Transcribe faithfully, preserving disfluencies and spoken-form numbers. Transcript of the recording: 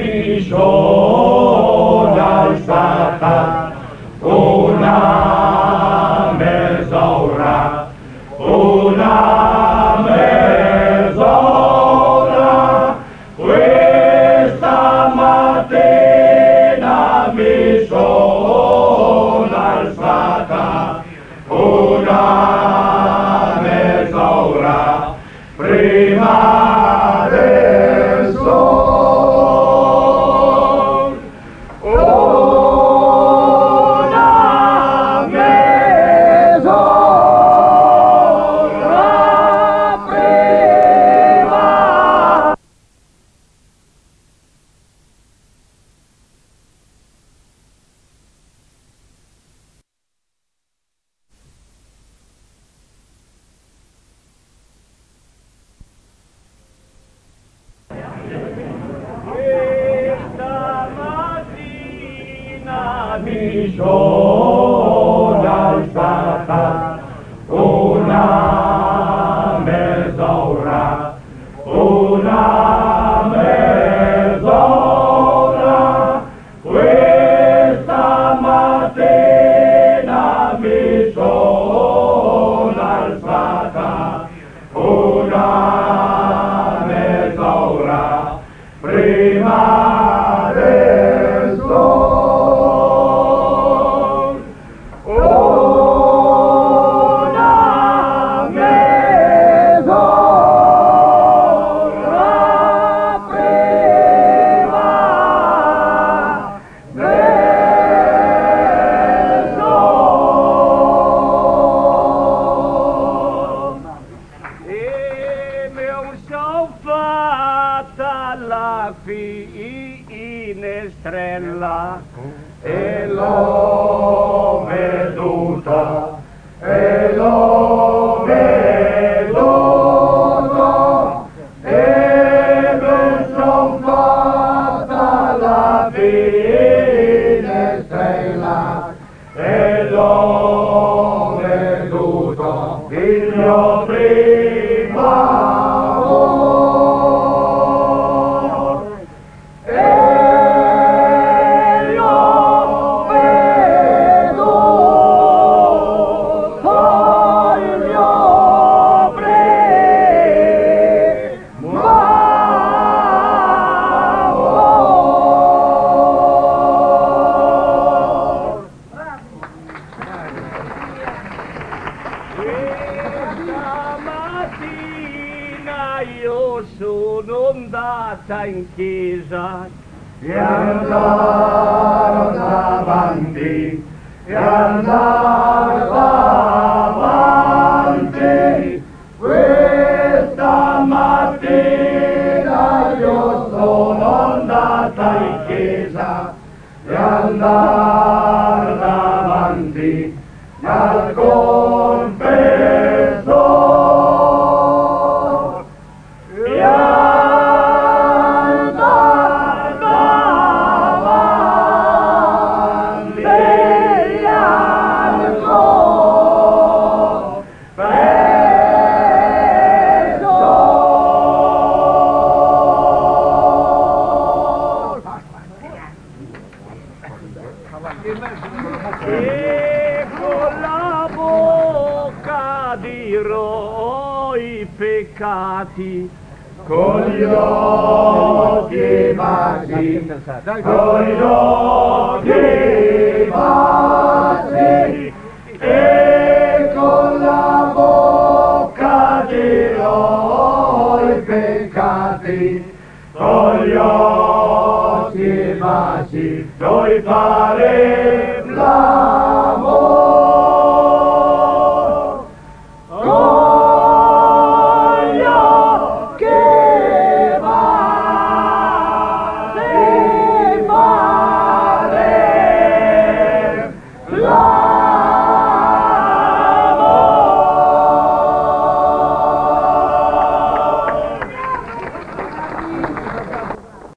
misura alzata, una mezz'ora, una mezz'ora, questa mattina mi sono alzata, una mezz'ora prima del sol, una mezz'ora prima. Questa mattina mi sono alzata, una mezz'ora, una mezz'ora, questa mattina mi sono alzata, una mezz'ora prima del sol, una mezz'ora prima del sol. E mi son fatta la finestrella e l'ho veduta, e l'ho veduta, e mi son fatta la finestrella e l'ho veduta, il mio primo amor. E l'ho veduto, il mio primo amor. Questa mattina io sono andata in chiesa e andavo davanti, e andavo davanti. Questa mattina io sono andata in chiesa e andavo davanti al confessor. E andavo davanti al confessor. E con la bocca dirò i peccati, con gli occhi baci, con gli occhi baci, e con la bocca dirò i peccati, con gli occhi baci, noi faremo